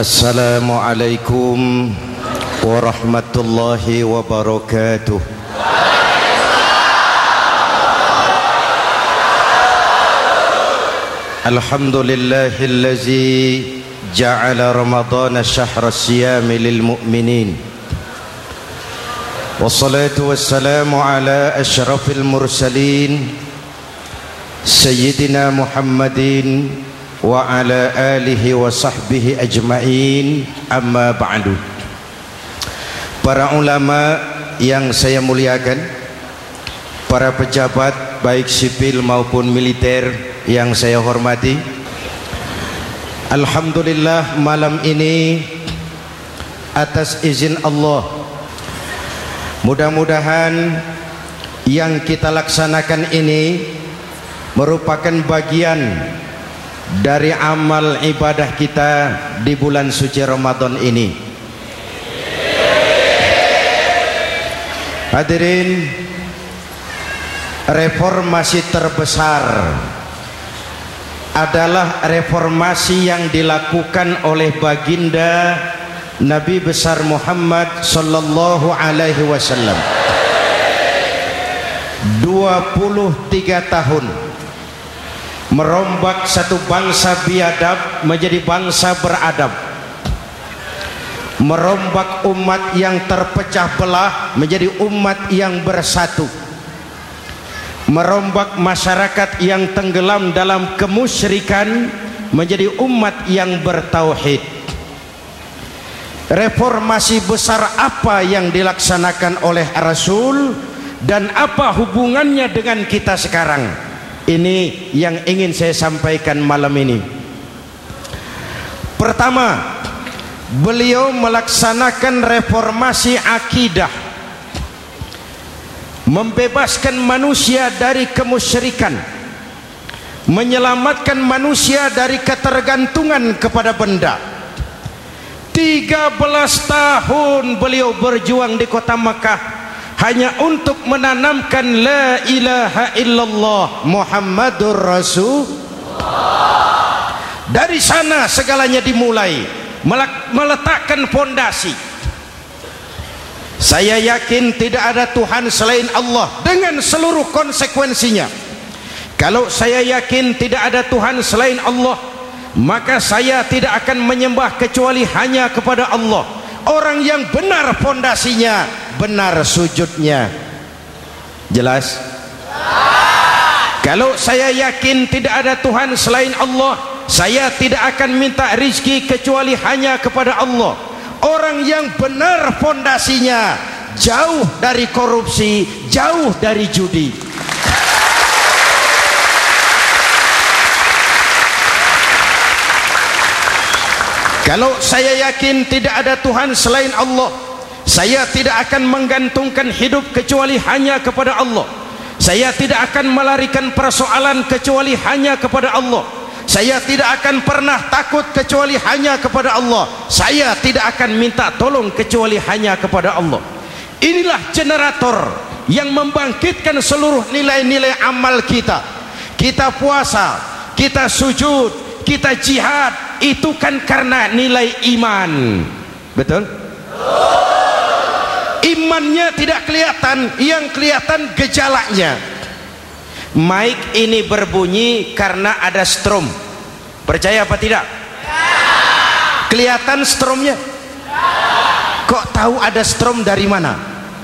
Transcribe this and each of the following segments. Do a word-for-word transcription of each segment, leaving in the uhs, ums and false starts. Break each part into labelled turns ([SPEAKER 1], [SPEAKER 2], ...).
[SPEAKER 1] Assalamualaikum warahmatullahi wabarakatuh. Alhamdulillahillazi ja'ala ramadhana syahra siyami lil mu'minin. Wassalatu wassalamu ala asyrafil mursalin Sayyidina Muhammadin wa ala alihi wa sahbihi ajma'in, amma ba'du. Para ulama yang saya muliakan, para pejabat baik sipil maupun militer yang saya hormati, alhamdulillah malam ini atas izin Allah, mudah-mudahan yang kita laksanakan ini merupakan bagian dari amal ibadah kita di bulan suci Ramadan ini. Hadirin, reformasi terbesar adalah reformasi yang dilakukan oleh baginda Nabi besar Muhammad sallallahu alaihi wasallam. dua puluh tiga tahun merombak satu bangsa biadab menjadi bangsa beradab, merombak umat yang terpecah belah menjadi umat yang bersatu, merombak masyarakat yang tenggelam dalam kemusyrikan menjadi umat yang bertauhid. Reformasi besar apa yang dilaksanakan oleh Rasul dan apa hubungannya dengan kita sekarang? Ini yang ingin saya sampaikan malam ini. Pertama, beliau melaksanakan reformasi akidah, membebaskan manusia dari kemusyrikan, menyelamatkan manusia dari ketergantungan kepada benda. tiga belas tahun beliau berjuang di kota Makkah hanya untuk menanamkan la ilaha illallah Muhammadur Rasulullah. Dari sana segalanya dimulai, meletakkan fondasi. Saya yakin tidak ada Tuhan selain Allah dengan seluruh konsekuensinya. Kalau saya yakin tidak ada Tuhan selain Allah, maka saya tidak akan menyembah kecuali hanya kepada Allah. Orang yang benar fondasinya, benar sujudnya. Jelas? Kalau saya yakin tidak ada Tuhan selain Allah, saya tidak akan minta rizki kecuali hanya kepada Allah. Orang yang benar fondasinya, jauh dari korupsi, jauh dari judi. Kalau saya yakin tidak ada Tuhan selain Allah, saya tidak akan menggantungkan hidup kecuali hanya kepada Allah. Saya tidak akan melarikan persoalan kecuali hanya kepada Allah. Saya tidak akan pernah takut kecuali hanya kepada Allah. Saya tidak akan minta tolong kecuali hanya kepada Allah. Inilah generator yang membangkitkan seluruh nilai-nilai amal kita. Kita puasa, kita sujud, kita jihad, itu kan karena nilai iman. Betul? Imannya tidak kelihatan, yang kelihatan gejalanya. Mic ini berbunyi karena ada strom. Percaya apa tidak? Kelihatan stromnya? Kok tahu ada strom dari mana?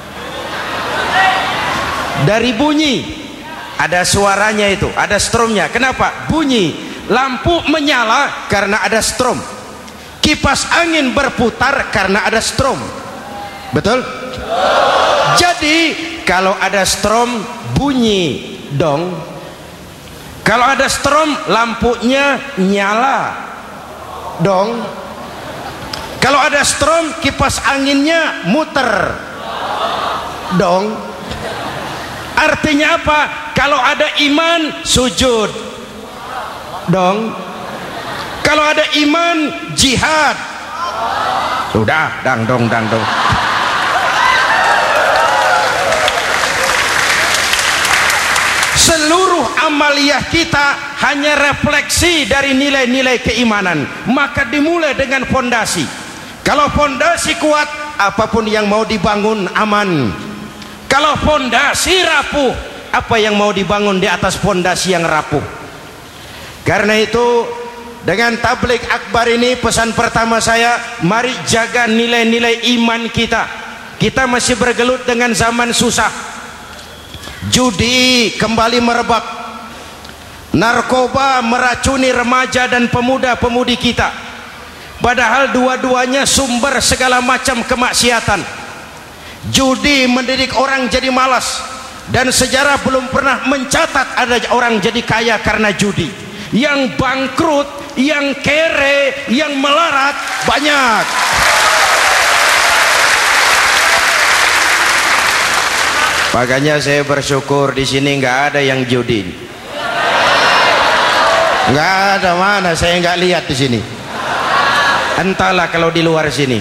[SPEAKER 1] Dari bunyi. Ada suaranya itu, ada stromnya. Kenapa? Bunyi. Lampu menyala karena ada strom. Kipas angin berputar karena ada strom. Betul? Jadi kalau ada strom bunyi dong. Kalau ada strom lampunya nyala dong. Kalau ada strom kipas anginnya muter dong. Artinya apa? Kalau ada iman sujud dong. Kalau ada iman jihad. Sudah dang dong dang dong. Seluruh amaliyah kita hanya refleksi dari nilai-nilai keimanan, maka dimulai dengan fondasi. Kalau fondasi kuat, apapun yang mau dibangun aman. Kalau fondasi rapuh, apa yang mau dibangun di atas fondasi yang rapuh. Karena itu dengan tabligh akbar ini, pesan pertama saya, mari jaga nilai-nilai iman kita. Kita masih bergelut dengan zaman susah. Judi kembali merebak, narkoba meracuni remaja dan pemuda-pemudi kita, padahal dua-duanya sumber segala macam kemaksiatan. Judi mendidik orang jadi malas, dan sejarah belum pernah mencatat ada orang jadi kaya karena judi. Yang bangkrut, yang kere, yang melarat banyak. Makanya saya bersyukur di sini nggak ada yang judi. Nggak ada, mana saya nggak lihat di sini. Entahlah kalau di luar sini.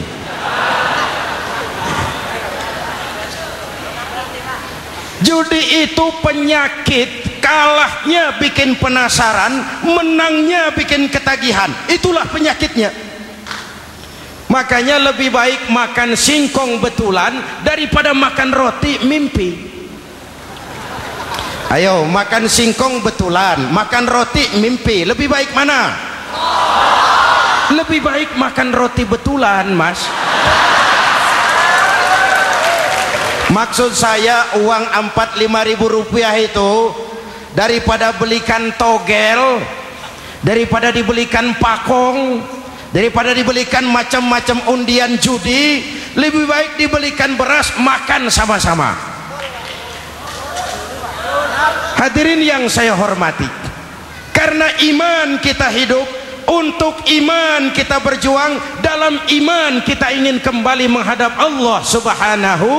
[SPEAKER 1] Judi itu penyakit, kalahnya bikin penasaran, menangnya bikin ketagihan. Itulah penyakitnya. Makanya lebih baik makan singkong betulan daripada makan roti mimpi. Ayo, makan singkong betulan, makan roti mimpi, lebih baik mana? Lebih baik makan roti betulan, Mas. Maksud saya uang empat lima ribu rupiah itu daripada belikan togel, daripada dibelikan pakong, daripada dibelikan macam-macam undian judi, lebih baik dibelikan beras, makan sama-sama. Hadirin yang saya hormati, karena iman kita hidup, untuk iman kita berjuang, dalam iman kita ingin kembali menghadap Allah Subhanahu.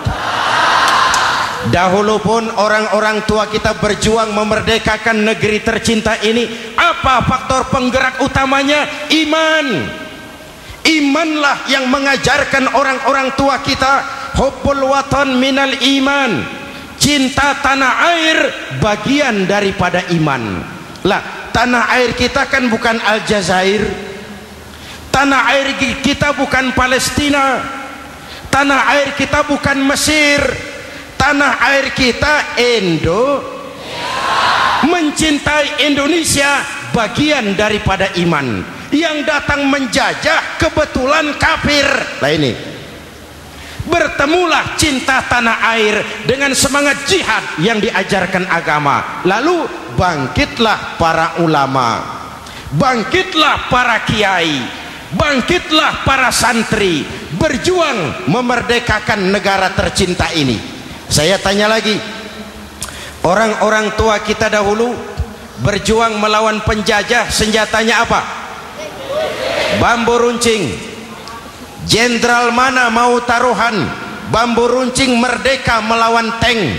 [SPEAKER 1] Dahulu pun orang-orang tua kita berjuang memerdekakan negeri tercinta ini. Apa faktor penggerak utamanya? Iman. Imanlah yang mengajarkan orang-orang tua kita, hubbul watan minal iman, cinta tanah air bagian daripada iman. Lah, tanah air kita kan bukan Aljazair, tanah air kita bukan Palestina, tanah air kita bukan Mesir, tanah air kita Indo. Mencintai Indonesia bagian daripada iman. Yang datang menjajah kebetulan kafir. Nah ini, bertemulah cinta tanah air dengan semangat jihad yang diajarkan agama. Lalu bangkitlah para ulama, bangkitlah para kiai, bangkitlah para santri, berjuang memerdekakan negara tercinta ini. Saya tanya lagi, orang-orang tua kita dahulu berjuang melawan penjajah, senjatanya apa? Bambu runcing. Jenderal mana mau taruhan bambu runcing merdeka melawan tank,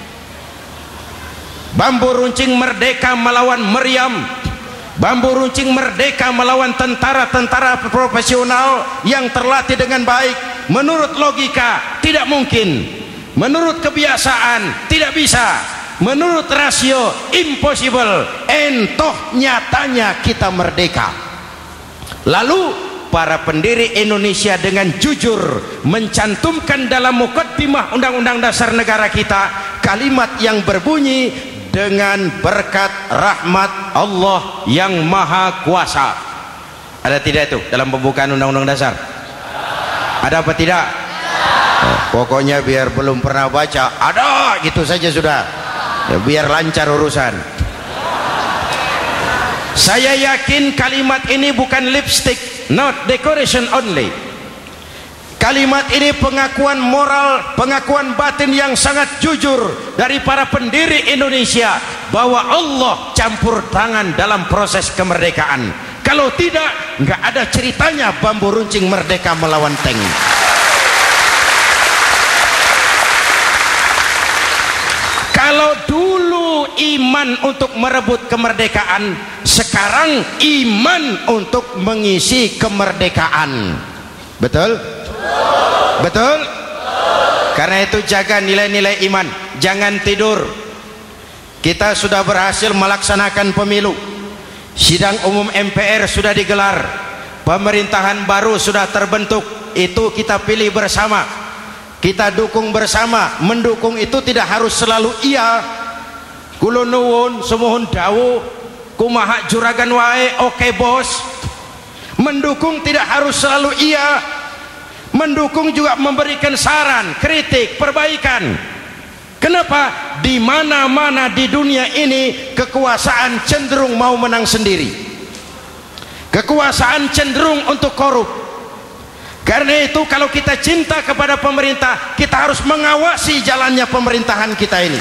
[SPEAKER 1] bambu runcing merdeka melawan meriam, bambu runcing merdeka melawan tentara-tentara profesional yang terlatih dengan baik? Menurut logika tidak mungkin, menurut kebiasaan tidak bisa, menurut rasio impossible. Entoh nyatanya kita merdeka. Lalu para pendiri Indonesia dengan jujur mencantumkan dalam mukaddimah Undang-Undang Dasar Negara kita kalimat yang berbunyi, dengan berkat rahmat Allah yang Maha Kuasa. Ada tidak itu dalam pembukaan Undang-Undang Dasar? Ada apa tidak? Oh, pokoknya biar belum pernah baca, ada gitu saja sudah, ya, biar lancar urusan. Saya yakin kalimat ini bukan lipstick, not decoration only. Kalimat ini pengakuan moral, pengakuan batin yang sangat jujur dari para pendiri Indonesia bahwa Allah campur tangan dalam proses kemerdekaan. Kalau tidak, nggak ada ceritanya bambu runcing merdeka melawan tank. Kalau dulu iman untuk merebut kemerdekaan, sekarang iman untuk mengisi kemerdekaan. Betul? Betul? Karena itu jaga nilai-nilai iman, jangan tidur. kita sudah berhasil melaksanakan pemilu, sidang umum M P R sudah digelar, pemerintahan baru sudah terbentuk. Itu kita pilih bersama, kita dukung bersama. Mendukung itu tidak harus selalu iya, kula nuwun semohon dawuh kumaha juragan wae oke bos. Mendukung tidak harus selalu iya, mendukung juga memberikan saran, kritik, perbaikan. Kenapa? Di mana-mana di dunia ini kekuasaan cenderung mau menang sendiri, kekuasaan cenderung untuk korup. Karena itu kalau kita cinta kepada pemerintah, kita harus mengawasi jalannya pemerintahan kita ini.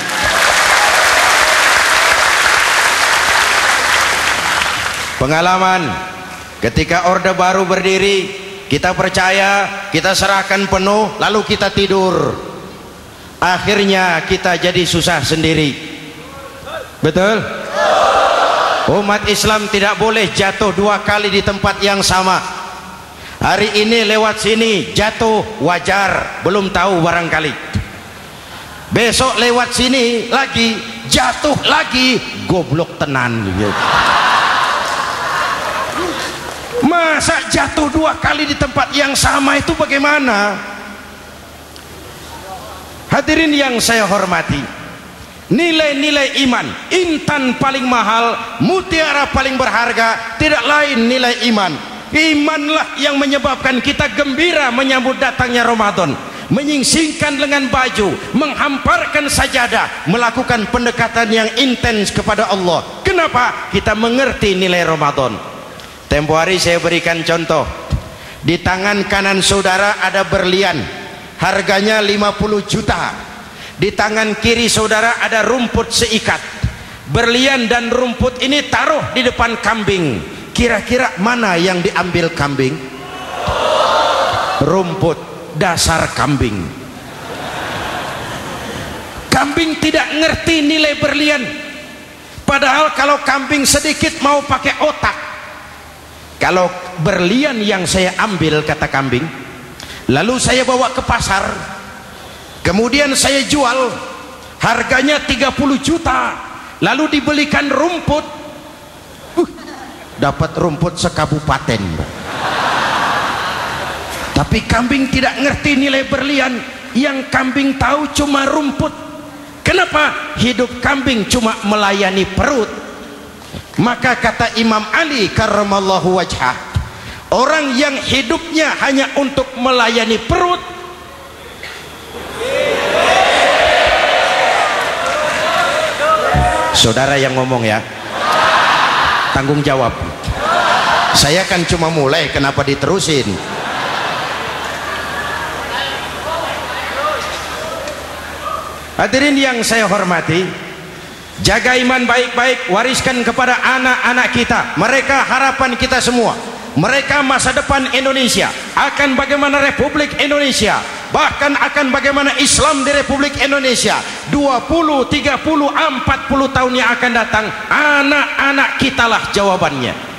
[SPEAKER 1] Pengalaman ketika Orde Baru berdiri, kita percaya, kita serahkan penuh, lalu kita tidur. Akhirnya kita jadi susah sendiri. Betul? Umat Islam tidak boleh jatuh dua kali di tempat yang sama. Hari ini lewat sini jatuh wajar, belum tahu barangkali. Besok lewat sini lagi jatuh lagi, goblok tenan. Masa jatuh dua kali di tempat yang sama itu bagaimana? Hadirin yang saya hormati, nilai-nilai iman, intan paling mahal, mutiara paling berharga, tidak lain nilai iman. Imanlah yang menyebabkan kita gembira menyambut datangnya Ramadan, menyingsingkan lengan baju, menghamparkan sajadah, melakukan pendekatan yang intens kepada Allah. Kenapa? Kita mengerti nilai Ramadan. Tempo hari saya berikan contoh, di tangan kanan saudara ada berlian, harganya lima puluh juta. Di tangan kiri saudara ada rumput seikat. Berlian dan rumput ini taruh di depan kambing. Kira-kira mana yang diambil kambing? Rumput, dasar kambing. Kambing tidak ngerti nilai berlian. Padahal kalau kambing sedikit mau pakai otak. Kalau berlian yang saya ambil, kata kambing, lalu saya bawa ke pasar, kemudian saya jual, harganya tiga puluh juta, lalu dibelikan rumput, uh, dapat rumput sekabupaten. Tapi kambing tidak ngerti nilai berlian, yang kambing tahu cuma rumput. Kenapa? Hidup kambing cuma melayani perut. Maka kata Imam Ali karramallahu wajhah, orang yang hidupnya hanya untuk melayani perut, saudara yang ngomong ya, tanggung jawab. Saya kan cuma mulai, kenapa diterusin? Hadirin yang saya hormati, jaga iman baik-baik, wariskan kepada anak-anak kita. Mereka harapan kita semua, mereka masa depan Indonesia. Akan bagaimana Republik Indonesia, bahkan akan bagaimana Islam di Republik Indonesia dua puluh, tiga puluh, empat puluh tahun yang akan datang, anak-anak kitalah jawabannya.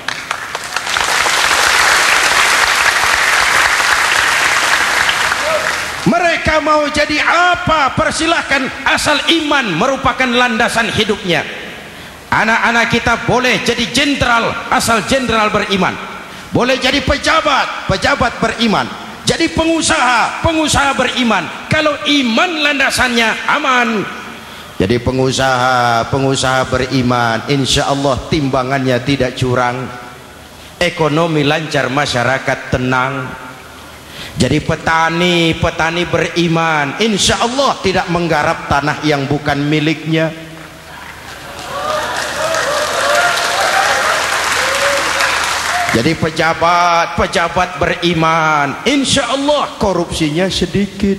[SPEAKER 1] Mereka mau jadi apa, persilahkan, asal iman merupakan landasan hidupnya. Anak-anak kita boleh jadi jenderal asal jenderal beriman, boleh jadi pejabat, pejabat beriman, jadi pengusaha, pengusaha beriman. Kalau iman landasannya aman. Jadi pengusaha, pengusaha beriman, insya Allah timbangannya tidak curang, ekonomi lancar, masyarakat tenang. Jadi petani, petani beriman, insya Allah tidak menggarap tanah yang bukan miliknya. Jadi pejabat, pejabat beriman, insya Allah korupsinya sedikit.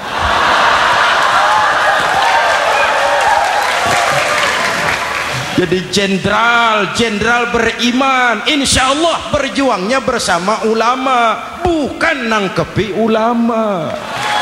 [SPEAKER 1] Jadi jenderal, jenderal beriman, insya Allah berjuangnya bersama ulama, bukan nangkepi ulama.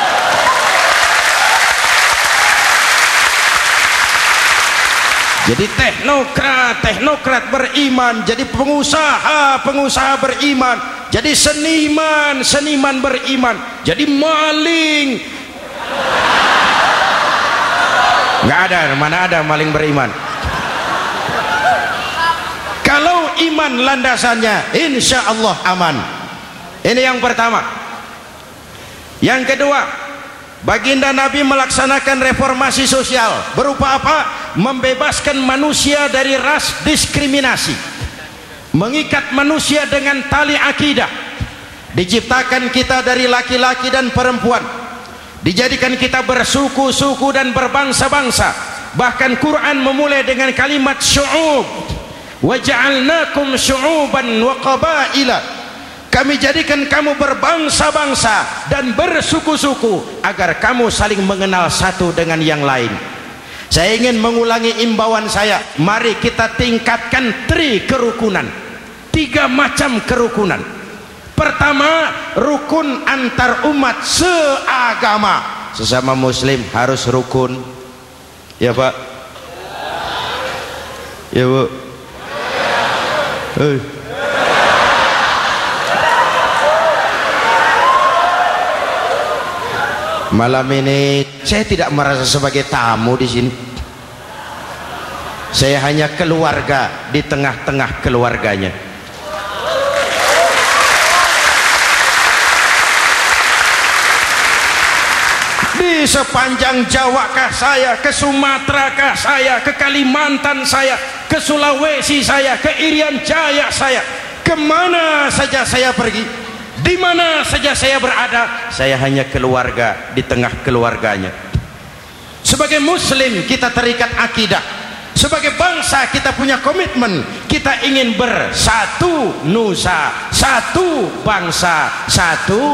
[SPEAKER 1] Jadi teknokrat, teknokrat beriman, jadi pengusaha, pengusaha beriman, jadi seniman, seniman beriman, jadi maling. Nggak ada, mana ada maling beriman? iman landasannya, insya Allah aman. Ini yang pertama. Yang kedua, baginda Nabi melaksanakan reformasi sosial. Berupa apa? Membebaskan manusia dari ras diskriminasi, mengikat manusia dengan tali akidah. Diciptakan kita dari laki-laki dan perempuan, dijadikan kita bersuku-suku dan berbangsa-bangsa. Bahkan Quran memulai dengan kalimat syu'ub, wa ja'alnakum syu'uban wa qabaila. Kami jadikan kamu berbangsa-bangsa dan bersuku-suku agar kamu saling mengenal satu dengan yang lain. Saya ingin mengulangi imbauan saya, mari kita tingkatkan tri kerukunan, tiga macam kerukunan. Pertama, rukun antar umat seagama. Sesama muslim harus rukun. Ya Pak? Ya Bu? Hei. Malam ini saya tidak merasa sebagai tamu di sini. Saya hanya keluarga di tengah-tengah keluarganya. Di sepanjang Jawa kah saya, ke Sumatera kah saya, ke Kalimantan saya, ke Sulawesi saya, ke Irian Jaya saya, kemana saja saya pergi, di mana saja saya berada, saya hanya keluarga di tengah keluarganya. Sebagai muslim kita terikat akidah, sebagai bangsa kita punya komitmen, kita ingin bersatu nusa, satu bangsa, satu.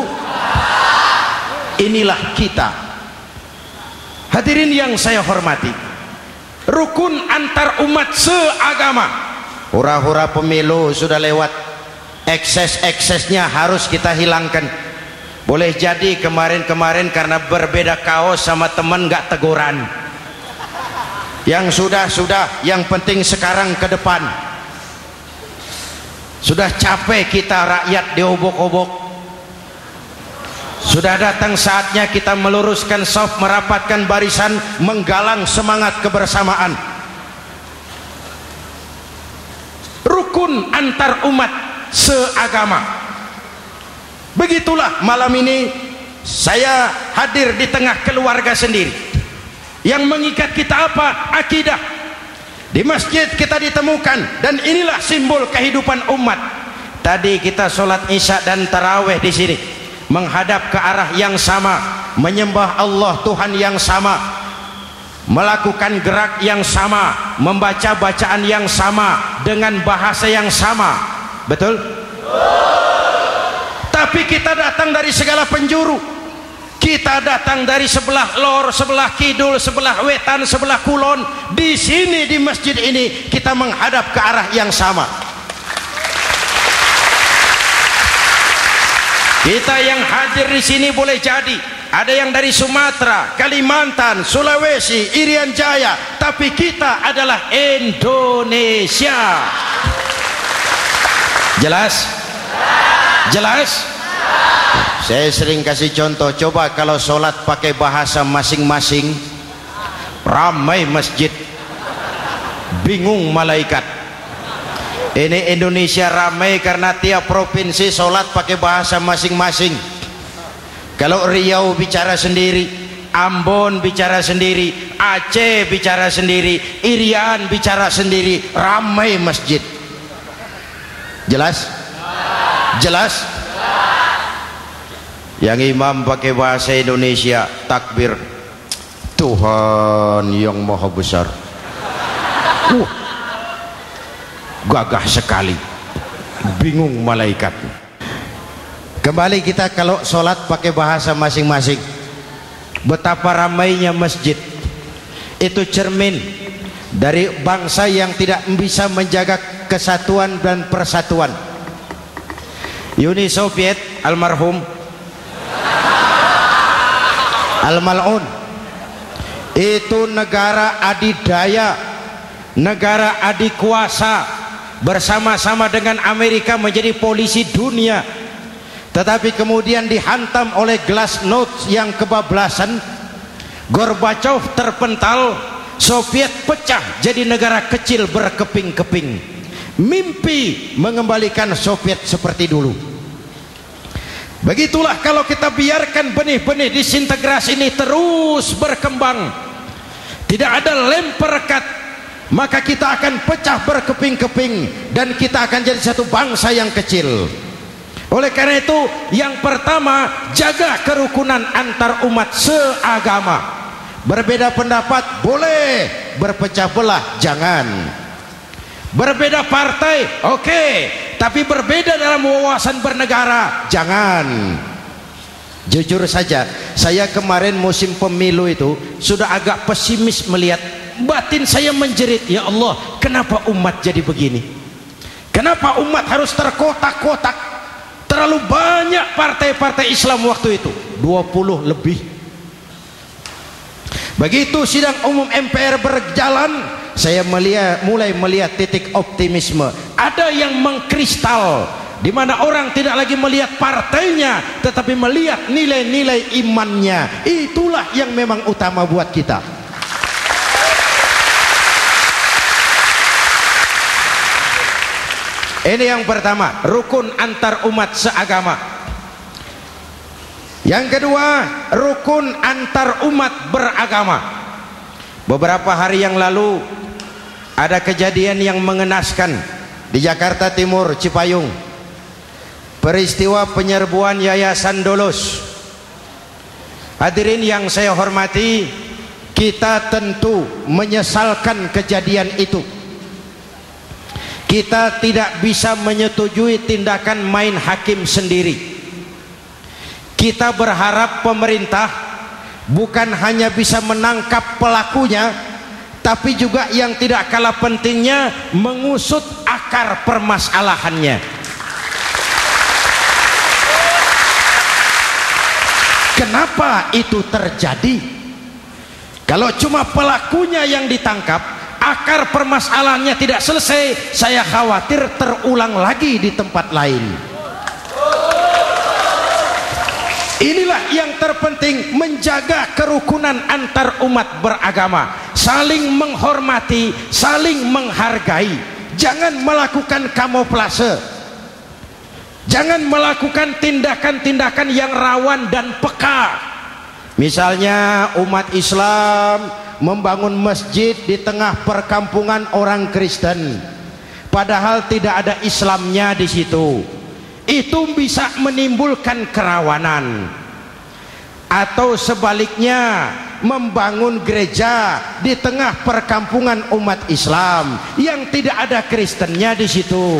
[SPEAKER 1] Inilah kita. Hadirin yang saya hormati, rukun antar umat seagama. Hura-hura pemilu sudah lewat, ekses-eksesnya harus kita hilangkan. Boleh jadi kemarin-kemarin karena berbeda kaos sama teman gak teguran. Yang sudah-sudah, yang penting sekarang ke depan. Sudah capek kita rakyat diobok-obok. Sudah datang saatnya kita meluruskan saf, merapatkan barisan, menggalang semangat kebersamaan. Rukun antar umat seagama. Begitulah malam ini saya hadir di tengah keluarga sendiri. Yang mengikat kita apa? Akidah. Di masjid kita ditemukan, dan inilah simbol kehidupan umat. Tadi kita sholat isya dan taraweh di sini, menghadap ke arah yang sama, menyembah Allah Tuhan yang sama, melakukan gerak yang sama, membaca bacaan yang sama, dengan bahasa yang sama. Betul? Tapi kita datang dari segala penjuru. Kita datang dari sebelah lor, sebelah kidul, sebelah wetan, sebelah kulon. Di sini di masjid ini kita menghadap ke arah yang sama. Kita yang hadir di sini boleh jadi ada yang dari Sumatera, Kalimantan, Sulawesi, Irian Jaya, tapi kita adalah Indonesia. Jelas? Jelas? Saya sering kasih contoh, coba kalau sholat pakai bahasa masing-masing, ramai masjid, bingung malaikat. Ini Indonesia ramai karena tiap provinsi sholat pakai bahasa masing-masing. Kalau Riau bicara sendiri, Ambon bicara sendiri, Aceh bicara sendiri, Irian bicara sendiri, ramai masjid. Jelas? Jelas? Yang imam pakai bahasa Indonesia, takbir, Tuhan yang maha besar. uh. Gagah sekali, bingung malaikat. Kembali kita kalau sholat pakai bahasa masing-masing. Betapa ramainya masjid, itu cermin dari bangsa yang tidak bisa menjaga kesatuan dan persatuan. Uni Soviet almarhum Al-Mal'un itu negara adidaya, negara adikuasa, bersama-sama dengan Amerika menjadi polisi dunia. Tetapi kemudian dihantam oleh glasnost yang kebablasan, Gorbachev terpental, Soviet pecah jadi negara kecil berkeping-keping. mimpi mengembalikan Soviet seperti dulu. Begitulah kalau kita biarkan benih-benih disintegrasi ini terus berkembang, tidak ada lem perekat, maka kita akan pecah berkeping-keping dan kita akan jadi satu bangsa yang kecil. Oleh karena itu, yang pertama, jaga kerukunan antar umat seagama. Berbeda pendapat boleh, berpecah belah jangan. Berbeda partai oke, okay. Tapi berbeda dalam wawasan bernegara jangan. Jujur saja, saya kemarin musim pemilu itu sudah agak pesimis melihat, batin saya menjerit, ya Allah, kenapa umat jadi begini? Kenapa umat harus terkotak-kotak? Terlalu banyak partai-partai Islam waktu itu, dua puluh lebih. Begitu sidang umum M P R berjalan, saya melihat, mulai melihat titik optimisme. Ada yang mengkristal, di mana orang tidak lagi melihat partainya, tetapi melihat nilai-nilai imannya. Itulah yang memang utama buat kita. Ini yang pertama, rukun antar umat seagama. Yang kedua, rukun antar umat beragama. Beberapa hari yang lalu ada kejadian yang mengenaskan di Jakarta Timur, Cipayung. Peristiwa penyerbuan Yayasan Dolos. Hadirin yang saya hormati, kita tentu menyesalkan kejadian itu. Kita tidak bisa menyetujui tindakan main hakim sendiri. Kita berharap pemerintah bukan hanya bisa menangkap pelakunya, tapi juga yang tidak kalah pentingnya mengusut akar permasalahannya. Kenapa itu terjadi? Kalau cuma pelakunya yang ditangkap, akar permasalahannya tidak selesai, saya khawatir terulang lagi di tempat lain. Inilah yang terpenting, menjaga kerukunan antar umat beragama, saling menghormati, saling menghargai. Jangan melakukan kamuflase, jangan melakukan tindakan-tindakan yang rawan dan peka. Misalnya umat Islam membangun masjid di tengah perkampungan orang Kristen, padahal tidak ada Islamnya di situ. Itu bisa menimbulkan kerawanan. Atau sebaliknya, membangun gereja di tengah perkampungan umat Islam yang tidak ada Kristennya di situ.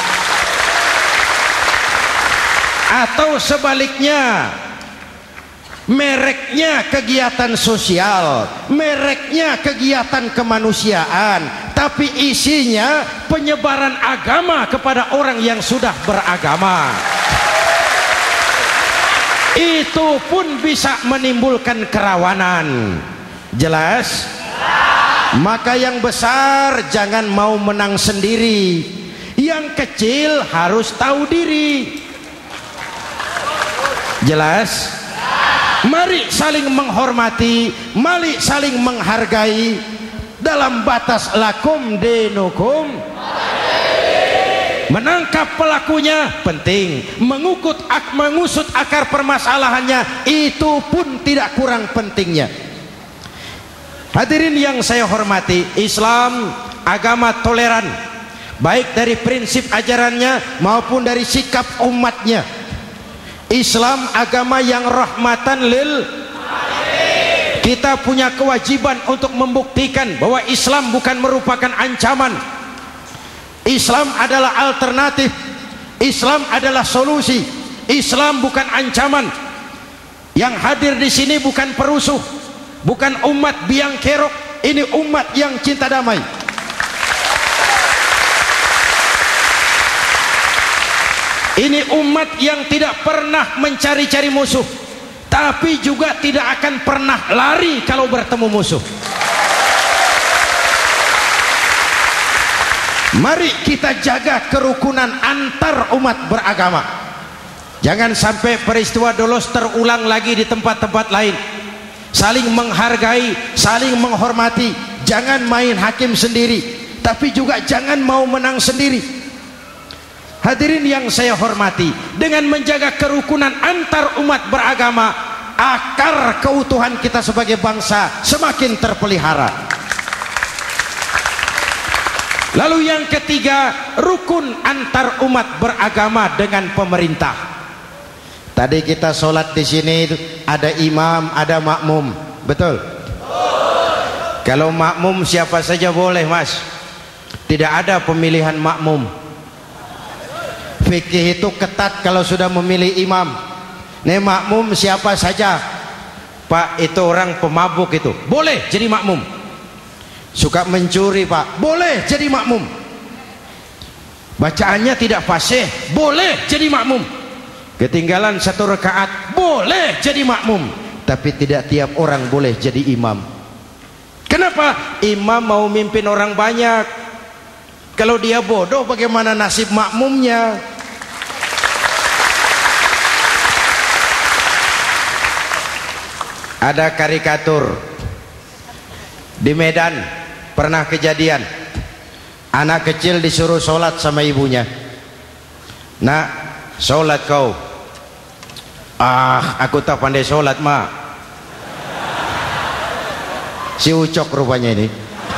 [SPEAKER 1] Atau sebaliknya, mereknya kegiatan sosial, mereknya kegiatan kemanusiaan, tapi isinya penyebaran agama kepada orang yang sudah beragama. Itu pun bisa menimbulkan kerawanan. Jelas? Maka yang besar jangan mau menang sendiri, yang kecil harus tahu diri. Jelas? Mari saling menghormati, mari saling menghargai dalam batas lakum dinukum. Menangkap pelakunya penting, mengukut ak, mengusut akar permasalahannya itu pun tidak kurang pentingnya. Hadirin yang saya hormati, Islam agama toleran, baik dari prinsip ajarannya maupun dari sikap umatnya. Islam agama yang rahmatan lil alamin. Kita punya kewajiban untuk membuktikan bahwa Islam bukan merupakan ancaman. Islam adalah alternatif. Islam adalah solusi. Islam bukan ancaman. Yang hadir di sini bukan perusuh, bukan umat biang kerok. Ini umat yang cinta damai. Ini umat yang tidak pernah mencari-cari musuh, tapi juga tidak akan pernah lari kalau bertemu musuh. Mari kita jaga kerukunan antar umat beragama. Jangan sampai peristiwa Dolos terulang lagi di tempat-tempat lain. Saling menghargai, saling menghormati. Jangan main hakim sendiri, tapi juga jangan mau menang sendiri. Hadirin yang saya hormati, dengan menjaga kerukunan antar umat beragama, akar keutuhan kita sebagai bangsa semakin terpelihara. Lalu yang ketiga, rukun antar umat beragama dengan pemerintah. Tadi kita sholat di sini ada imam, ada makmum, betul? Kalau makmum siapa saja boleh, Mas. Tidak ada pemilihan makmum. Fikih itu ketat kalau sudah memilih imam. Nih makmum siapa saja. Pak, itu orang pemabuk itu, boleh jadi makmum. Suka mencuri, Pak, boleh jadi makmum. Bacaannya tidak fasih, boleh jadi makmum. Ketinggalan satu rakaat, boleh jadi makmum. Tapi tidak tiap orang boleh jadi imam. Kenapa? Imam mau mimpin orang banyak. Kalau dia bodoh, bagaimana nasib makmumnya? Ada karikatur di Medan, pernah kejadian anak kecil disuruh sholat sama ibunya. Nak, sholat kau. Ah, aku tak pandai sholat, mak. Si Ucok rupanya ini.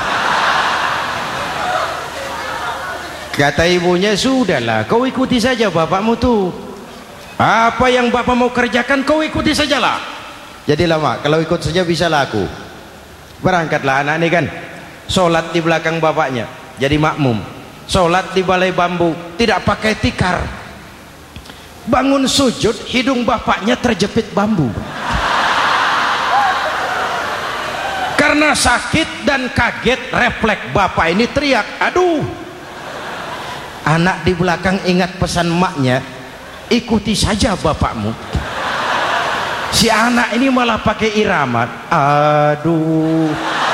[SPEAKER 1] Kata ibunya, sudahlah, kau ikuti saja bapakmu tuh. Apa yang bapak mau kerjakan, kau ikuti sajalah. Jadi lama, kalau ikut saja bisa laku. Berangkatlah anak ini kan, sholat di belakang bapaknya, jadi makmum. Sholat di balai bambu, tidak pakai tikar. Bangun sujud, hidung bapaknya terjepit bambu. Karena sakit dan kaget, refleks bapak ini teriak, aduh. Anak di belakang ingat pesan maknya, ikuti saja bapakmu. Si anak ini malah pakai irama, aduh.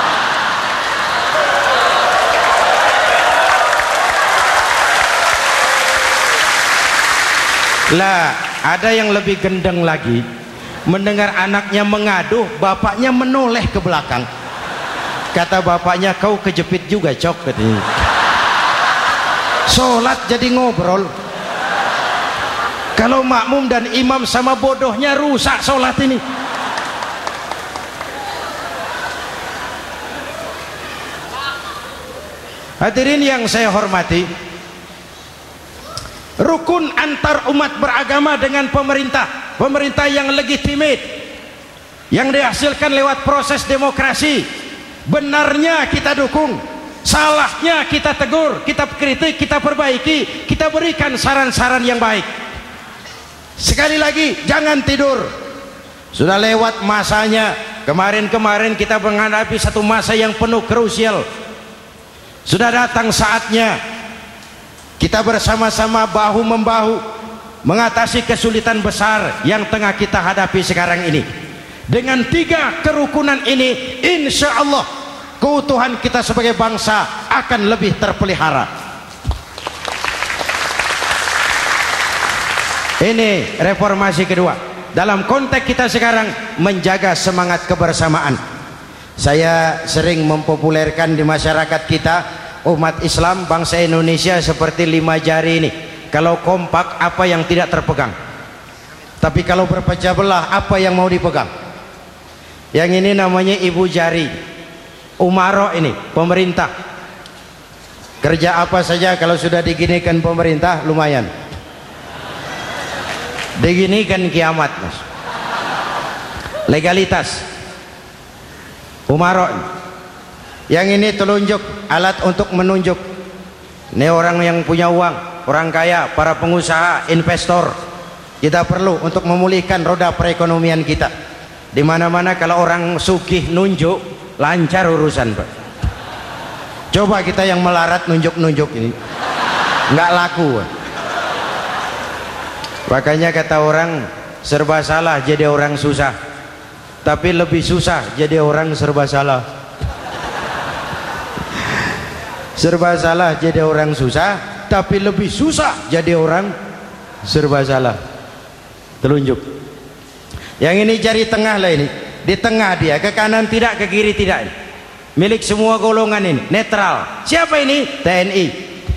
[SPEAKER 1] Lah, ada yang lebih gendeng lagi. Mendengar anaknya mengadu, bapaknya menoleh ke belakang. Kata bapaknya, kau kejepit juga, Cok, katanya. Sholat jadi ngobrol. Kalau makmum dan imam sama bodohnya, rusak sholat ini. Hadirin yang saya hormati, rukun antar umat beragama dengan pemerintah, pemerintah yang legitimate, yang dihasilkan lewat proses demokrasi. Benarnya kita dukung, salahnya kita tegur, kita kritik, kita perbaiki, kita berikan saran-saran yang baik. Sekali lagi, jangan tidur. Sudah lewat masanya. Kemarin-kemarin kita menghadapi satu masa yang penuh krusial. Sudah datang saatnya kita bersama-sama bahu membahu mengatasi kesulitan besar yang tengah kita hadapi sekarang ini. Dengan tiga kerukunan ini, insya Allah keutuhan kita sebagai bangsa akan lebih terpelihara. Ini reformasi kedua. Dalam konteks kita sekarang, menjaga semangat kebersamaan. Saya sering mempopulerkan di masyarakat kita, umat Islam bangsa Indonesia seperti lima jari ini. Kalau kompak, apa yang tidak terpegang? Tapi kalau berpecah belah, apa yang mau dipegang? Yang ini namanya ibu jari. Umaro ini, pemerintah. Kerja apa saja kalau sudah diginikan pemerintah, lumayan. Diginikan kiamat, Mas. Legalitas. Umaro. Yang ini telunjuk, alat untuk menunjuk. Ini orang yang punya uang, orang kaya, para pengusaha, investor. Kita perlu untuk memulihkan roda perekonomian kita. Di mana-mana kalau orang sugih nunjuk, lancar urusan, Pak. Coba kita yang melarat nunjuk-nunjuk ini, nggak laku, Pak. Makanya kata orang, serba salah jadi orang susah, tapi lebih susah jadi orang serba salah. Serba salah jadi orang susah, tapi lebih susah jadi orang serba salah. Telunjuk. Yang ini jari tengah lah ini, di tengah dia, ke kanan tidak, ke kiri tidak. milik semua golongan ini, netral. Siapa ini? T N I.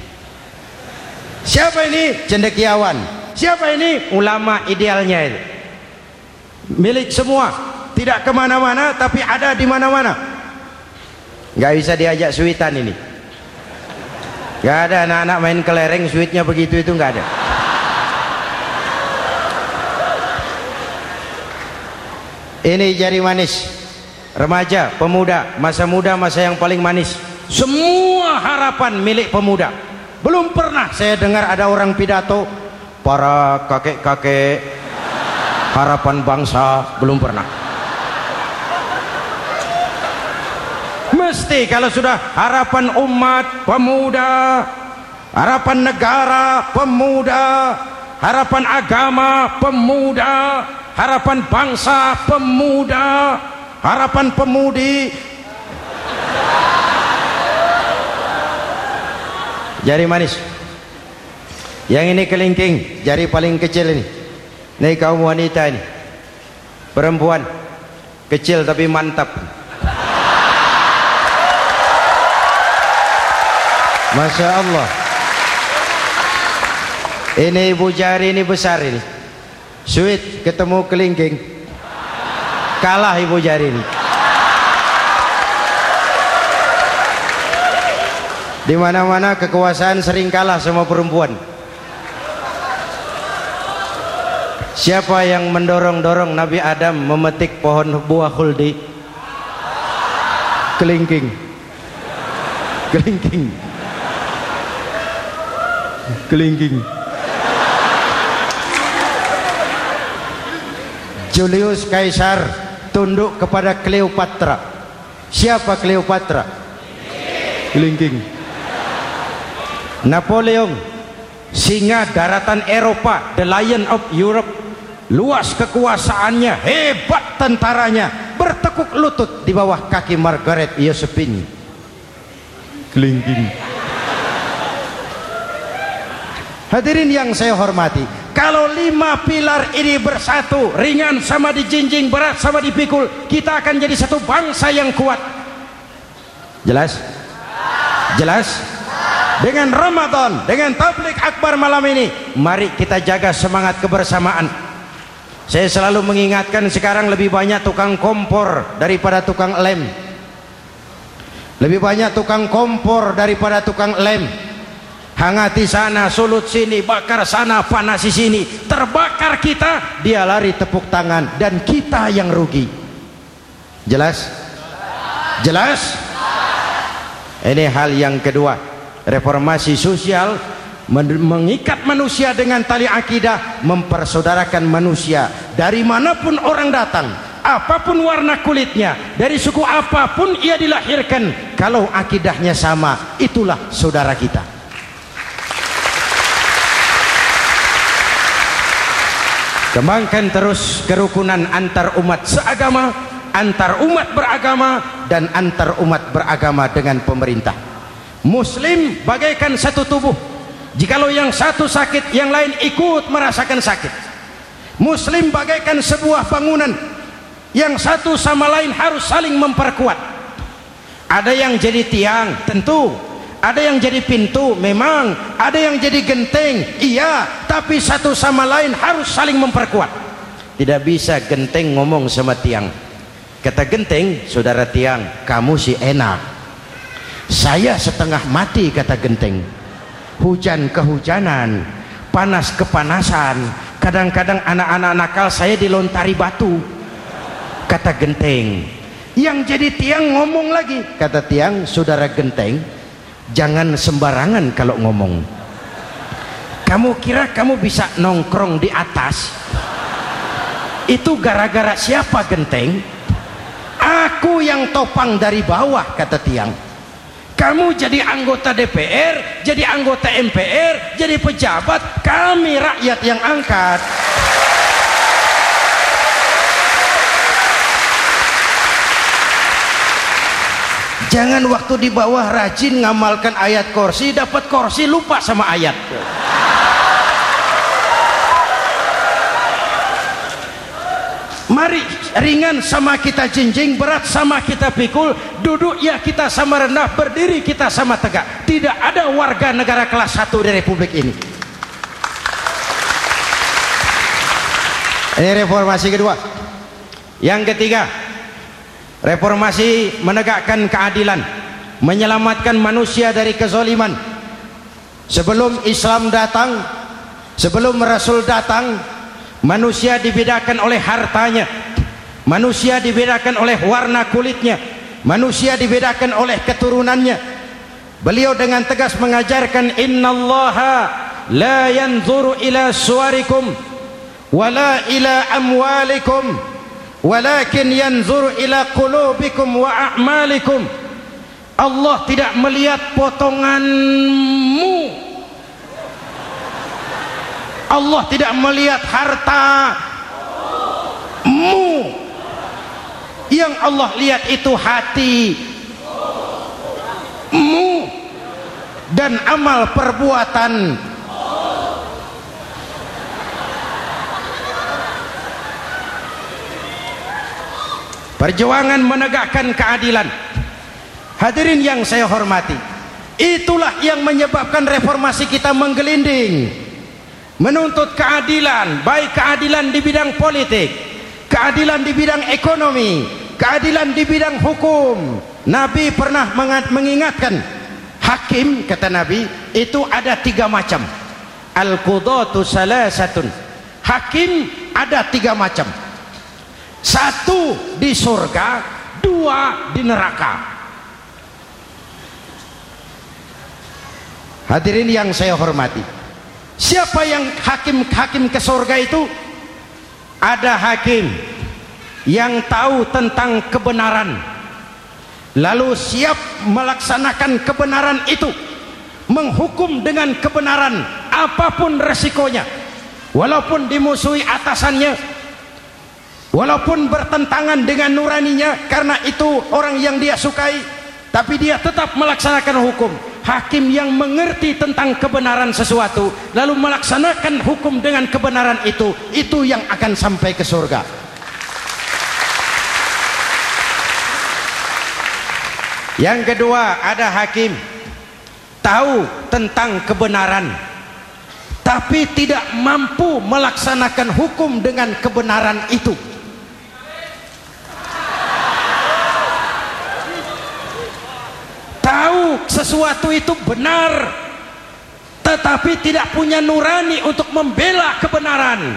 [SPEAKER 1] Siapa ini? Cendekiawan. Siapa ini? Ulama idealnya itu. Milik semua, tidak kemana-mana tapi ada di mana-mana. Nggak bisa diajak suitan ini. Nggak ada anak-anak main kelereng suitnya begitu, itu nggak ada. Ini jari manis remaja, pemuda, masa muda, masa yang paling manis. Semua harapan milik pemuda. Belum pernah saya dengar ada orang pidato para kakek-kakek harapan bangsa, belum pernah. Mesti kalau sudah harapan umat, pemuda, harapan negara, pemuda, harapan agama, pemuda, harapan bangsa, pemuda, harapan pemudi. Jari manis. Yang ini kelingking, jari paling kecil ini. Ini kaum wanita ini. Perempuan kecil tapi mantap. Masya Allah. Ini ibu jari ini besar ini. Sweet ketemu kelingking, kalah ibu jari ini. Di mana-mana kekuasaan sering kalah sama perempuan. Siapa yang mendorong-dorong Nabi Adam memetik pohon buah khuldi? Kelingking. Kelingking. Kelingking. Julius Caesar tunduk kepada Cleopatra. Siapa Cleopatra? Kelingking. Napoleon, singa daratan Eropa, the Lion of Europe, luas kekuasaannya, hebat tentaranya, bertekuk lutut di bawah kaki Margaret Josephine. Kelingking. Hadirin yang saya hormati, kalau lima pilar ini bersatu, ringan sama dijinjing, berat sama dipikul, kita akan jadi satu bangsa yang kuat. Jelas? Jelas? Dengan Ramadan, dengan tabligh akbar malam ini, mari kita jaga semangat kebersamaan. Saya selalu mengingatkan, sekarang lebih banyak tukang kompor daripada tukang lem. Lebih banyak tukang kompor daripada tukang lem. Hangati sana, sulut sini, bakar sana, panasi sini, terbakar kita, dia lari tepuk tangan, dan kita yang rugi. Jelas? Jelas? Ini hal yang kedua. Reformasi sosial mengikat manusia dengan tali akidah, mempersaudarakan manusia dari manapun orang datang, apapun warna kulitnya, dari suku apapun ia dilahirkan, kalau akidahnya sama, itulah saudara kita. Kembangkan terus kerukunan antar umat seagama, antar umat beragama, dan antar umat beragama dengan pemerintah. Muslim bagaikan satu tubuh. Jikalau yang satu sakit, yang lain ikut merasakan sakit. Muslim bagaikan sebuah bangunan, yang satu sama lain harus saling memperkuat. Ada yang jadi tiang, tentu. Ada yang jadi pintu, memang. Ada yang jadi genteng, iya. Tapi satu sama lain harus saling memperkuat. Tidak bisa genteng ngomong sama tiang. Kata genteng, saudara tiang, kamu sih enak, saya setengah mati. Kata genteng, hujan kehujanan, panas kepanasan, kadang-kadang anak-anak nakal saya dilontari batu. Kata genteng. Yang jadi tiang ngomong lagi. Kata tiang, saudara genteng, jangan sembarangan kalau ngomong. Kamu kira kamu bisa nongkrong di atas? Itu gara-gara siapa genteng? Aku yang topang dari bawah. Kata tiang. Kamu jadi anggota D P R, jadi anggota M P R, jadi pejabat, kami rakyat yang angkat. Jangan waktu di bawah rajin ngamalkan ayat kursi, dapat kursi lupa sama ayat. Mari ringan sama kita jinjing, berat sama kita pikul, duduk ya kita sama rendah, berdiri kita sama tegak. Tidak ada warga negara kelas satu di Republik ini. Ini reformasi kedua. Yang ketiga, reformasi menegakkan keadilan, menyelamatkan manusia dari kezaliman. Sebelum Islam datang, sebelum Rasul datang, manusia dibedakan oleh hartanya, manusia dibedakan oleh warna kulitnya, manusia dibedakan oleh keturunannya. Beliau dengan tegas mengajarkan, innallaha la yanzuru ila suwarikum wala ila amwalikum walakin yanzuru ila qulubikum wa a'malikum. Allah tidak melihat potonganmu, Allah tidak melihat hartamu, yang Allah lihat itu hatimu dan amal perbuatan. Perjuangan menegakkan keadilan. Hadirin yang saya hormati, itulah yang menyebabkan reformasi kita menggelinding, menuntut keadilan, baik keadilan di bidang politik, keadilan di bidang ekonomi, keadilan di bidang hukum. Nabi pernah mengingatkan, hakim, kata Nabi, itu ada tiga macam. Al-qudatu salasatun. Hakim ada tiga macam. Satu di surga, dua di neraka. Hadirin yang saya hormati, siapa yang hakim-hakim ke surga itu? Ada hakim yang tahu tentang kebenaran, lalu siap melaksanakan kebenaran itu, menghukum dengan kebenaran apapun resikonya, walaupun dimusuhi atasannya, walaupun bertentangan dengan nuraninya, karena itu orang yang dia sukai, tapi dia tetap melaksanakan hukum. Hakim yang mengerti tentang kebenaran sesuatu lalu melaksanakan hukum dengan kebenaran itu, itu yang akan sampai ke surga. Yang kedua, ada hakim tahu tentang kebenaran tapi tidak mampu melaksanakan hukum dengan kebenaran itu. Tahu sesuatu itu benar tetapi tidak punya nurani untuk membela kebenaran,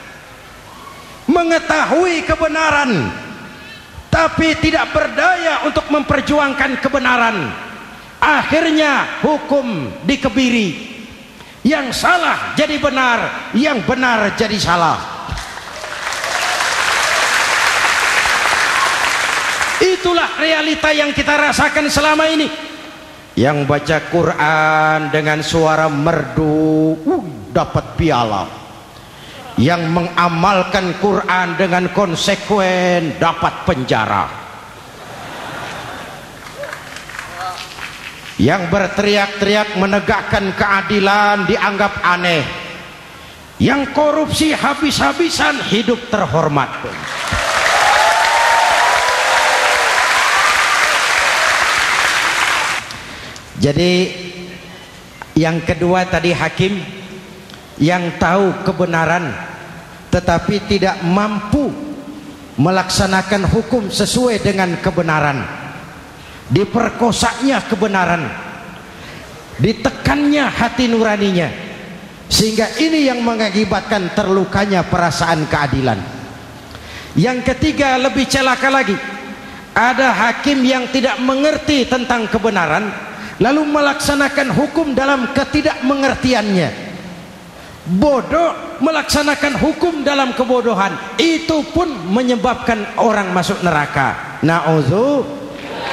[SPEAKER 1] mengetahui kebenaran tapi tidak berdaya untuk memperjuangkan kebenaran. Akhirnya hukum dikebiri, yang salah jadi benar, yang benar jadi salah. Itulah realita yang kita rasakan selama ini. Yang baca Quran dengan suara merdu uh, dapat piala, yang mengamalkan Quran dengan konsekuen dapat penjara, yang berteriak-teriak menegakkan keadilan dianggap aneh, yang korupsi habis-habisan hidup terhormat. Jadi yang kedua tadi hakim yang tahu kebenaran tetapi tidak mampu melaksanakan hukum sesuai dengan kebenaran, diperkosanya kebenaran, ditekannya hati nuraninya, sehingga ini yang mengakibatkan terlukanya perasaan keadilan. Yang ketiga lebih celaka lagi, ada hakim yang tidak mengerti tentang kebenaran lalu melaksanakan hukum dalam ketidakmengertiannya, bodoh melaksanakan hukum dalam kebodohan, itu pun menyebabkan orang masuk neraka. Na'udzubillah.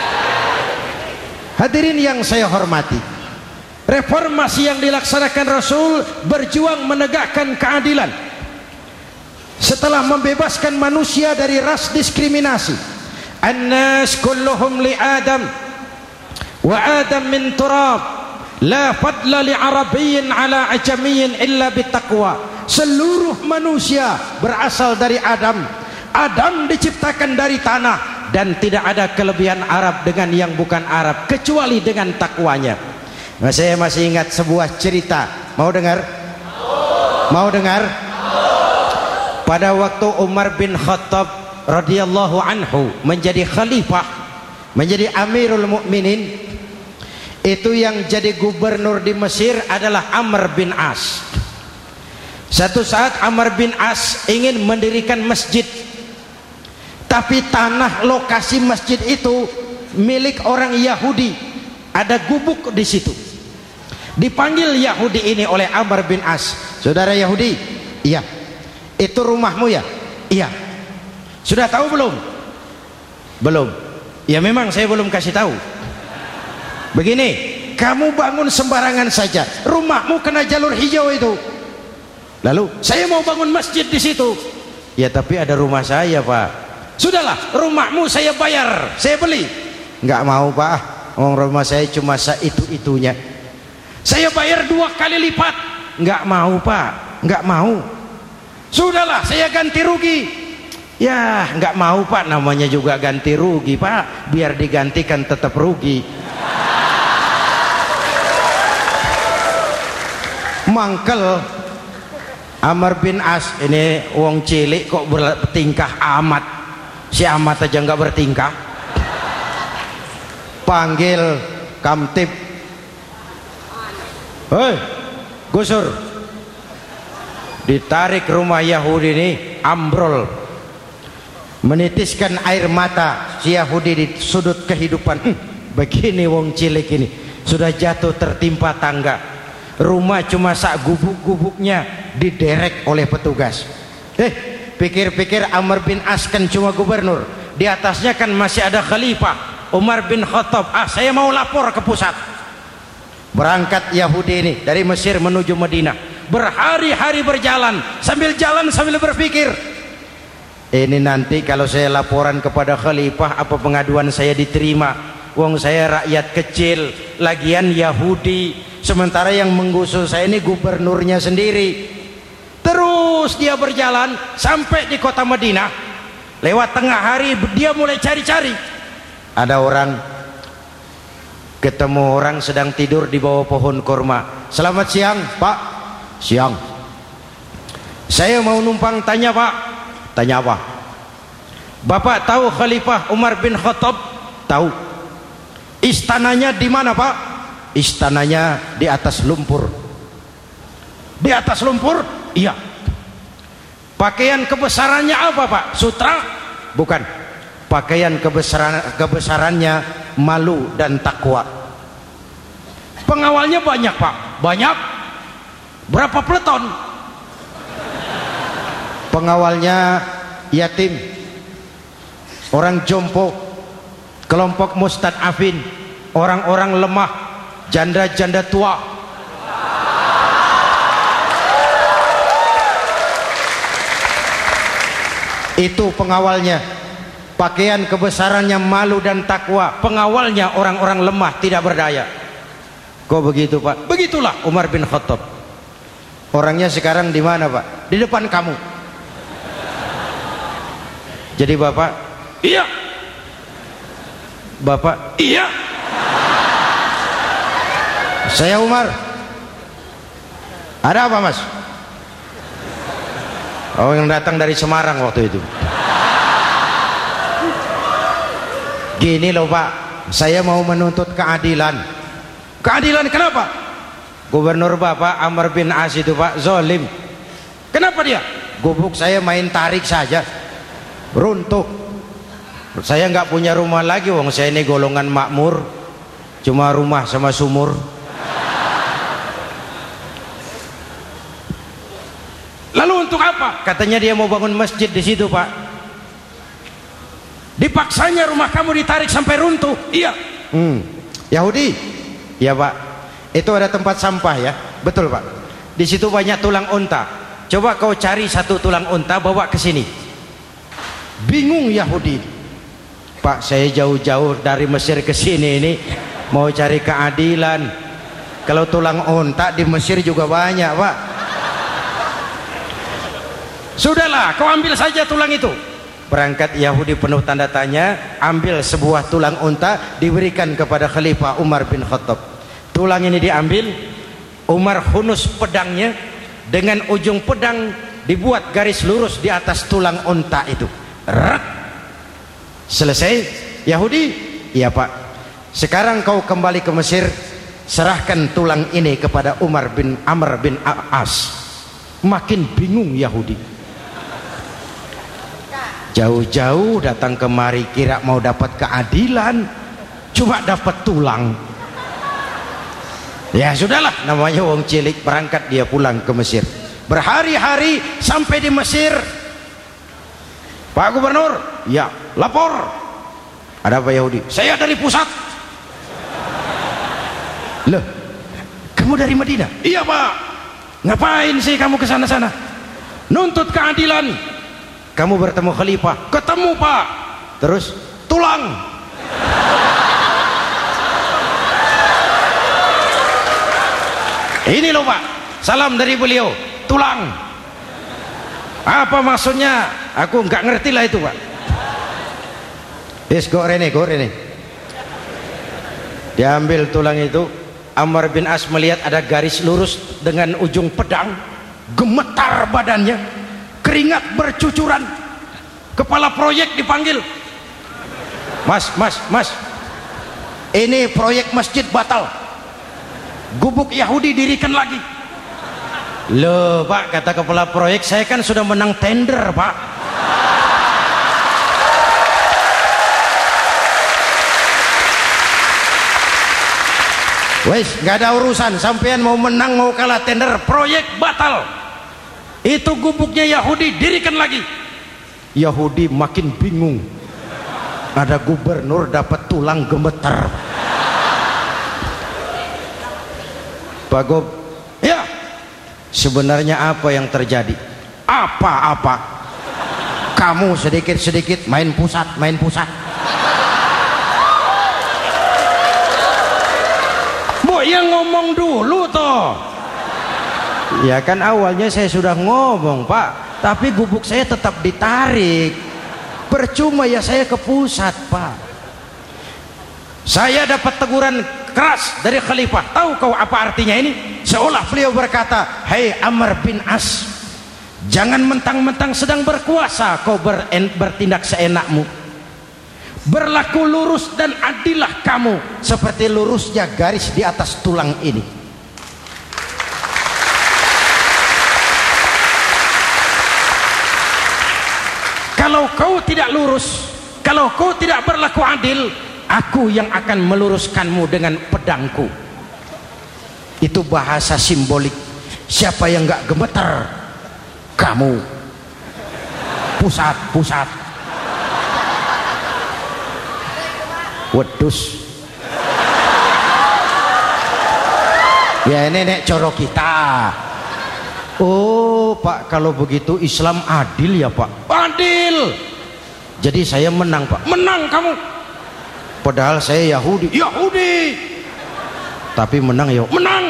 [SPEAKER 1] Hadirin yang saya hormati, reformasi yang dilaksanakan Rasul berjuang menegakkan keadilan setelah membebaskan manusia dari ras diskriminasi. An-nas kulluhum li Adam wa Adam min turab, la fadla li arabiyyin ala ajamiyyin illa bitaqwa. Seluruh manusia berasal dari Adam. Adam diciptakan dari tanah, dan tidak ada kelebihan Arab dengan yang bukan Arab kecuali dengan takwanya. Nah, saya masih ingat sebuah cerita. Mau dengar? Mau dengar? Pada waktu Umar bin Khattab radhiyallahu anhu menjadi khalifah, menjadi Amirul Mukminin, itu yang jadi gubernur di Mesir adalah Amr bin As. Satu saat Amr bin As ingin mendirikan masjid, tapi tanah lokasi masjid itu milik orang Yahudi, ada gubuk di situ. Dipanggil Yahudi ini oleh Amr bin As. Saudara Yahudi, iya. Itu rumahmu ya? Iya. Sudah tahu belum? Belum. Ya memang saya belum kasih tahu. Begini, kamu bangun sembarangan saja, rumahmu kena jalur hijau itu. Lalu saya mau bangun masjid di situ. Ya tapi ada rumah saya, Pak. Sudahlah, rumahmu saya bayar, saya beli. Enggak mau, Pak. Oh, rumah saya cuma seitu-itunya. Saya bayar dua kali lipat. Enggak mau, Pak. Enggak mau. Sudahlah, saya ganti rugi. Ya, enggak mau, Pak. Namanya juga ganti rugi, Pak. Biar digantikan tetap rugi. Mangkel Amr bin As ini wong cilik kok bertingkah amat. Si amat aja enggak bertingkah. Panggil kamtib. Hei, gusur. Ditarik rumah Yahudi ini, ambrol, menitiskan air mata si Yahudi di sudut kehidupan. hm, begini wong cilik ini sudah jatuh tertimpa tangga, rumah cuma sak gubuk-gubuknya diderek oleh petugas. Eh, pikir-pikir Amr bin As kan cuma gubernur, di atasnya kan masih ada khalifah Umar bin Khattab. Ah, saya mau lapor ke pusat. Berangkat Yahudi ini dari Mesir menuju Madinah, berhari-hari berjalan, sambil jalan sambil berpikir, ini nanti kalau saya laporan kepada khalifah, apa pengaduan saya diterima? Wong saya rakyat kecil, lagian Yahudi, sementara yang menggusur saya ini gubernurnya sendiri. Terus dia berjalan sampai di kota Madinah. Lewat tengah hari dia mulai cari-cari. Ada orang, ketemu orang sedang tidur di bawah pohon kurma. Selamat siang, Pak. Siang. Saya mau numpang tanya, Pak. Tanya apa? Bapak tahu Khalifah Umar bin Khattab? Tahu. Istananya di mana, Pak? Istananya di atas lumpur. Di atas lumpur? Iya. Pakaian kebesarannya apa, Pak? Sutra? Bukan. Pakaian kebesaran kebesarannya malu dan takwa. Pengawalnya banyak, Pak. Banyak. Berapa peleton? Pengawalnya yatim, orang jompo, kelompok mustadafin, orang-orang lemah, janda-janda tua. Itu pengawalnya. Pakaian kebesarannya malu dan takwa. Pengawalnya orang-orang lemah, tidak berdaya. Kok begitu, Pak? Begitulah Umar bin Khattab. Orangnya sekarang di mana, Pak? Di depan kamu. Jadi Bapak, iya. Bapak, iya. Saya Umar. Ada apa, Mas? Oh, yang datang dari Semarang waktu itu. Gini loh, Pak, saya mau menuntut keadilan. Keadilan kenapa? Gubernur Bapak Amr bin As itu, Pak, zolim. Kenapa dia? Gubuk saya main tarik saja, runtuh. Saya nggak punya rumah lagi, wong saya ini golongan makmur, cuma rumah sama sumur. Lalu untuk apa? Katanya dia mau bangun masjid di situ, Pak. Dipaksanya rumah kamu ditarik sampai runtuh. Iya. Hmm. Yahudi. Ya, Pak. Itu ada tempat sampah ya. Betul, Pak. Di situ banyak tulang unta. Coba kau cari satu tulang unta bawa ke sini. Bingung Yahudi. Pak, saya jauh-jauh dari Mesir ke sini ini mau cari keadilan. Kalau tulang unta di Mesir juga banyak, Pak. Sudahlah, kau ambil saja tulang itu. Berangkat Yahudi penuh tanda tanya, ambil sebuah tulang unta, diberikan kepada Khalifah Umar bin Khattab. Tulang ini diambil, Umar hunus pedangnya, dengan ujung pedang dibuat garis lurus di atas tulang unta itu. Rak. Selesai. Yahudi, iya Pak, sekarang kau kembali ke Mesir, serahkan tulang ini kepada Umar bin Amr bin As. Makin bingung Yahudi, jauh-jauh datang kemari kira mau dapat keadilan, cuma dapat tulang. Ya sudahlah, namanya wong cilik. Berangkat dia pulang ke Mesir, berhari-hari sampai di Mesir. Pak Gubernur, ya lapor. Ada apa Yahudi? Saya dari pusat. Loh, kamu dari Madinah? Iya Pak. Ngapain sih kamu ke sana-sana? Nuntut keadilan. Kamu bertemu Khalifah? Ketemu Pak. Terus tulang. Ini loh Pak, salam dari beliau, tulang. Apa maksudnya? Aku nggak ngerti lah itu Pak. Yes, go rene, go rene. Diambil tulang itu, Amr bin As melihat ada garis lurus dengan ujung pedang, gemetar badannya, keringat bercucuran. Kepala proyek dipanggil. Mas, mas, mas, ini proyek masjid batal. Gubuk Yahudi dirikan lagi. Loh Pak, kata kepala proyek, saya kan sudah menang tender Pak. Wes, nggak ada urusan, sampean mau menang mau kalah tender, proyek batal. Itu gubuknya Yahudi dirikan lagi. Yahudi makin bingung. Ada gubernur dapat tulang gemeter. Pak Gob, ya, sebenarnya apa yang terjadi? Apa-apa? Kamu sedikit-sedikit main pusat, main pusat. Bu, yang ngomong dulu toh. Ya kan awalnya saya sudah ngomong Pak, tapi gubuk saya tetap ditarik. Percuma ya saya ke pusat Pak. Saya dapat teguran keras dari Khalifah. Tahu kau apa artinya ini? Seolah beliau berkata, "Hei Amr bin As, jangan mentang-mentang sedang berkuasa kau ber bertindak seenakmu. Berlaku lurus dan adillah kamu seperti lurusnya garis di atas tulang ini." Kalau kau tidak lurus, kalau kau tidak berlaku adil, aku yang akan meluruskanmu dengan pedangku. Itu bahasa simbolik. Siapa yang nggak gemeter? Kamu. Pusat, pusat. Wedus. Ya ini nek coro kita. Oh Pak, kalau begitu Islam adil ya Pak? Adil. Jadi saya menang Pak. Menang kamu. Padahal saya Yahudi. Yahudi. Tapi menang ya. Menang.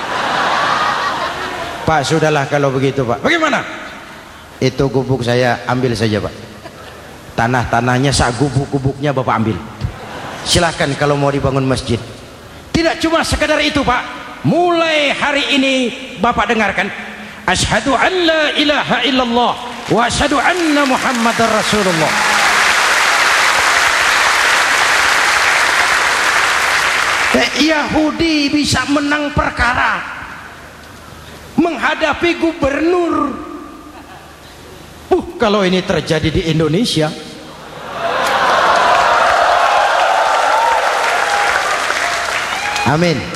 [SPEAKER 1] Pak, sudahlah kalau begitu Pak. Bagaimana? Itu gubuk saya ambil saja Pak. Tanah-tanahnya sak gubuk-gubuknya Bapak ambil. Silahkan kalau mau dibangun masjid. Tidak cuma sekedar itu Pak. Mulai hari ini Bapak dengarkan. Asyhadu an la ilaha illallah wa asyhadu anna Muhammadar Rasulullah. Yahudi bisa menang perkara menghadapi gubernur. Uh, kalau ini terjadi di Indonesia, amin.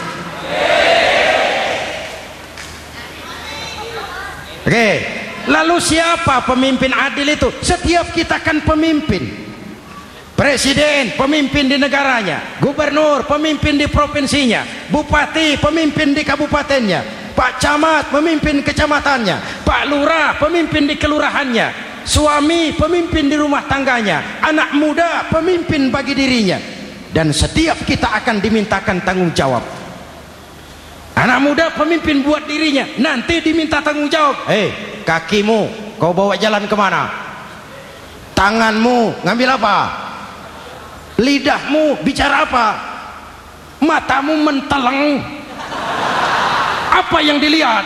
[SPEAKER 1] Oke, lalu siapa pemimpin adil itu? Setiap kita kan pemimpin. Presiden pemimpin di negaranya, gubernur pemimpin di provinsinya, bupati pemimpin di kabupatennya, Pak Camat pemimpin kecamatannya, Pak Lurah pemimpin di kelurahannya, suami pemimpin di rumah tangganya, anak muda pemimpin bagi dirinya. Dan setiap kita akan dimintakan tanggung jawab. Anak muda pemimpin buat dirinya, nanti diminta tanggung jawab. Hei, kakimu kau bawa jalan kemana? Tanganmu ngambil apa? Lidahmu bicara apa? Matamu menteleng, apa yang dilihat?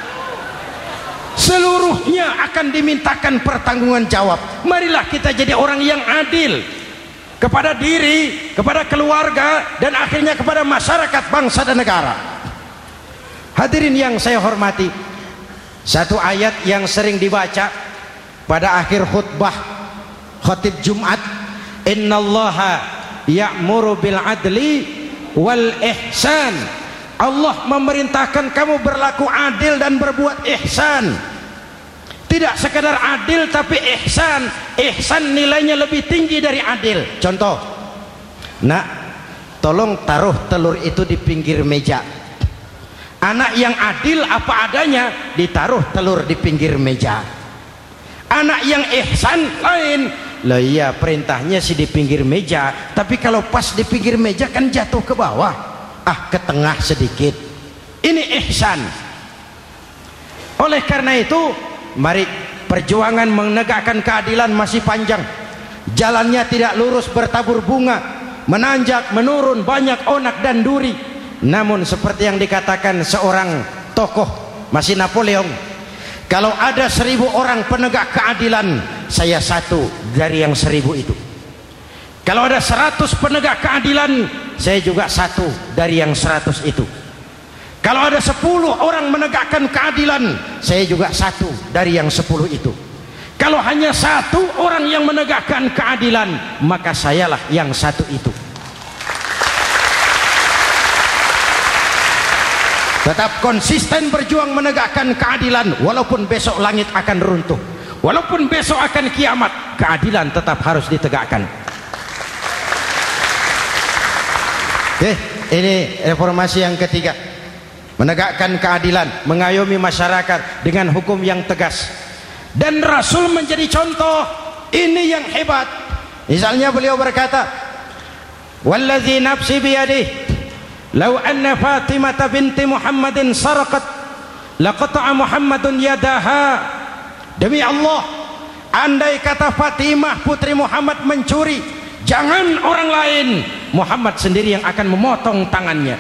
[SPEAKER 1] Seluruhnya akan dimintakan pertanggungan jawab. Marilah kita jadi orang yang adil kepada diri, kepada keluarga, dan akhirnya kepada masyarakat, bangsa dan negara. Hadirin yang saya hormati, satu ayat yang sering dibaca pada akhir khutbah khatib Jumat, innallaha ya'muru bil adli wal ihsan. Allah memerintahkan kamu berlaku adil dan berbuat ihsan. Tidak sekadar adil tapi ihsan. Ihsan nilainya lebih tinggi dari adil. Contoh, nak, tolong taruh telur itu di pinggir meja. Anak yang adil apa adanya, ditaruh telur di pinggir meja. Anak yang ihsan lain, lah iya perintahnya sih di pinggir meja, tapi kalau pas di pinggir meja kan jatuh ke bawah, ah ke tengah sedikit. Ini ihsan. Oleh karena itu, mari, perjuangan menegakkan keadilan masih panjang. Jalannya tidak lurus, bertabur bunga, menanjak, menurun, banyak onak dan duri. Namun seperti yang dikatakan seorang tokoh, masih Napoleon, kalau ada seribu orang penegak keadilan, saya satu dari yang seribu itu. Kalau ada seratus penegak keadilan, saya juga satu dari yang seratus itu. Kalau ada sepuluh orang menegakkan keadilan, saya juga satu dari yang sepuluh itu. Kalau hanya satu orang yang menegakkan keadilan, maka sayalah yang satu itu. Tetap konsisten berjuang menegakkan keadilan, walaupun besok langit akan runtuh, walaupun besok akan kiamat, keadilan tetap harus ditegakkan. Oke, ini reformasi yang ketiga, menegakkan keadilan, mengayomi masyarakat dengan hukum yang tegas. Dan Rasul menjadi contoh, ini yang hebat. Misalnya beliau berkata, wallazi nafsi biyadihi lau anna Fatimah binti Muhammadin saraqat laqata'a Muhammadun yadaha. Demi Allah, andai kata Fatimah putri Muhammad mencuri, jangan orang lain, Muhammad sendiri yang akan memotong tangannya.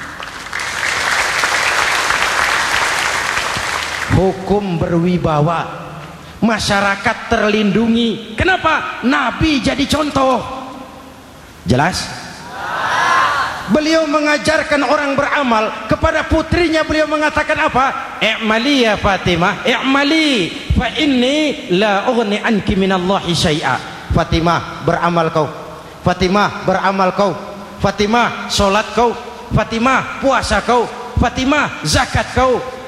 [SPEAKER 1] Hukum berwibawa, masyarakat terlindungi. Kenapa? Nabi jadi contoh. Jelas? Beliau mengajarkan orang beramal. Kepada putrinya beliau mengatakan apa? I'mali ya Fatimah, i'mali fa inni la ughni anki minallahi syai'a. Fatimah, beramal kau. Fatimah, beramal kau. Fatimah, solat kau. Fatimah, puasa kau. Fatimah, zakat kau.